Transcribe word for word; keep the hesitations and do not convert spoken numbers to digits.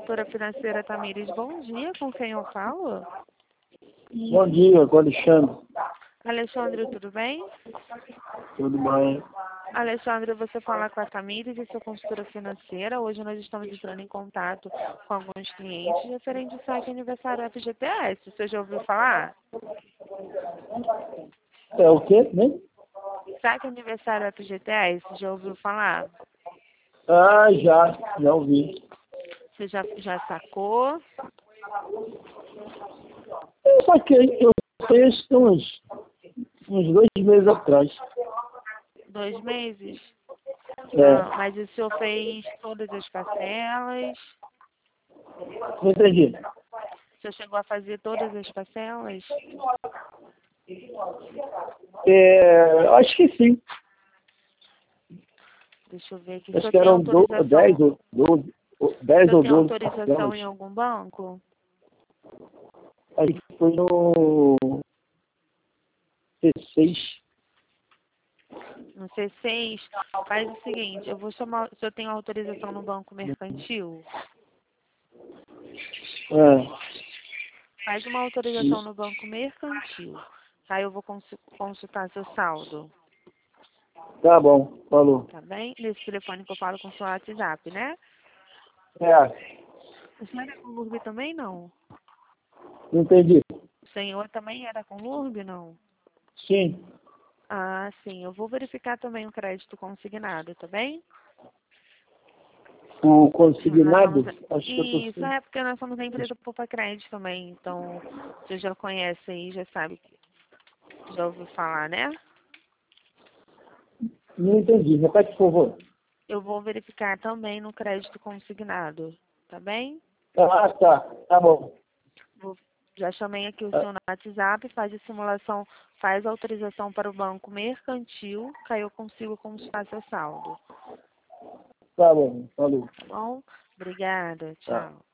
Consultora Financeira Tamires, bom dia, com quem eu falo? Bom dia, com o Alexandre. Alexandre, tudo bem? Tudo bem? Alexandre, você fala com a Tamires, eu sou consultora financeira. Hoje nós estamos entrando em contato com alguns clientes referente ao saque aniversário F G T S. Você já ouviu falar? É o quê, né? Saque aniversário F G T S, já ouviu falar? Ah, já, já ouvi. Você já, já sacou? Eu saquei, eu saquei isso uns, uns dois meses atrás. Dois meses? É. Ah, mas o senhor fez todas as parcelas? Não entendi. O senhor chegou a fazer todas as parcelas? É, acho que sim. Deixa eu ver aqui. O Acho senhor que tem eram do, dez autorização? ou doze. O dez senhor ou tem doze autorização parcelas. em algum banco? Aí foi no C seis. No C seis, faz o seguinte, eu vou chamar, o senhor tem autorização no banco mercantil? É. Faz uma autorização no banco mercantil. Aí eu vou consu- consultar seu saldo, Tá bom, falou. tá bem? Nesse telefone que eu falo com o seu WhatsApp, né? É, O senhor é com L U R B também, não? não entendi. O senhor também era com L U R B, não? Sim. Ah, sim. Eu vou verificar também o crédito consignado, tá bem? O Nós consignado, somos... acho que eu tô Isso, sem. é porque nós somos a empresa Poupa Crédito também. Então, você já conhece aí, já sabe, já ouviu falar, né? Não entendi. Repete, por favor. Eu vou verificar também no crédito consignado, tá bem? Ah, tá. Tá bom. Vou... Já chamei aqui o Ah, seu no WhatsApp, faz a simulação, faz a autorização para o banco mercantil, que aí eu consigo consultar seu saldo. tá bom, falou. Tá bom? Obrigada, Tá. tchau.